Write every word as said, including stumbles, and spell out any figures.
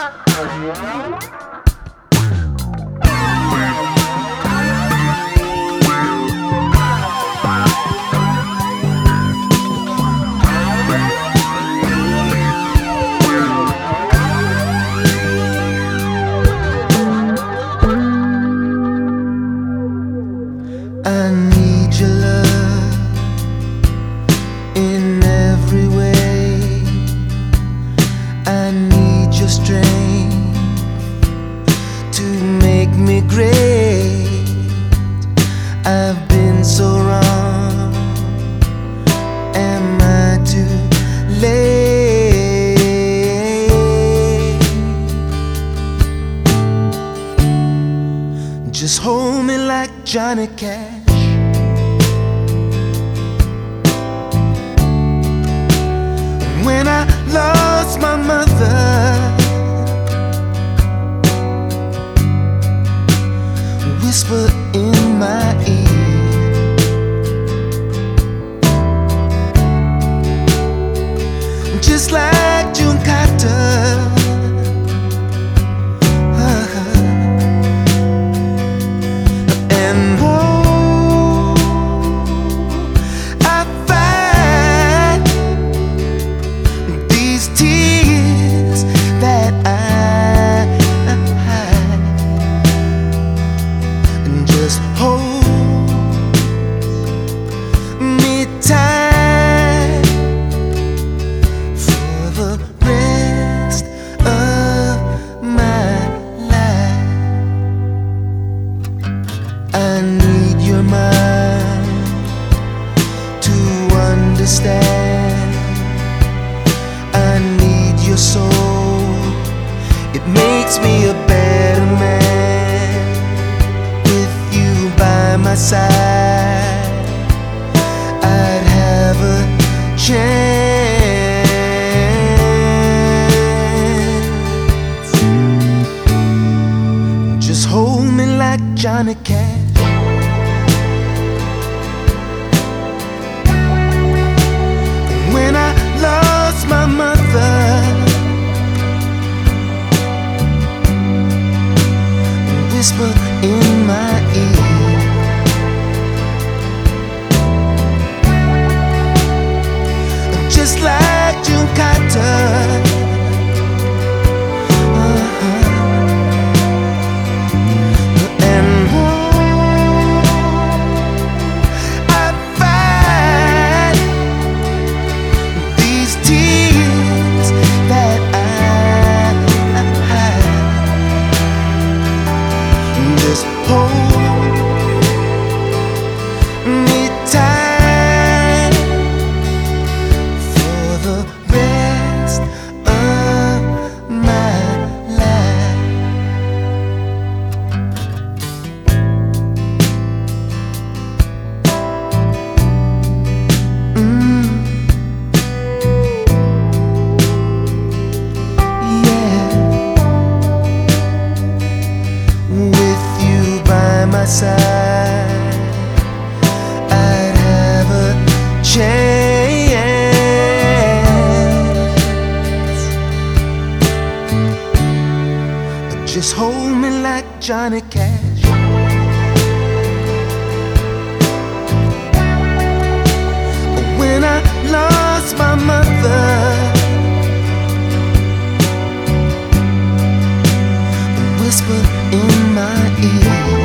I need your love in every way. I need your strength to make me great. I've been so wrong. Am I too late? Just hold me like Johnny Cash. When I lost my mother, whisper in my ear, just like June Carter. uh-huh. And oh, I find these tears that I hide, and just hold me tight for the rest of my life. I need your mind to understand. I need your soul. It makes me a better man. With you by my side, I'd have a chance. Just hold me like Johnny Cash. When I lost my mother, whisper in my ear, just like June Carter. uh-huh. And oh, I find these tears that I hide, just hold me tight for the rest of my life. Mm. Yeah, with you by my side, I'd have a chance. Just hold me like Johnny Cash. When I lost my mother, whisper in my ear,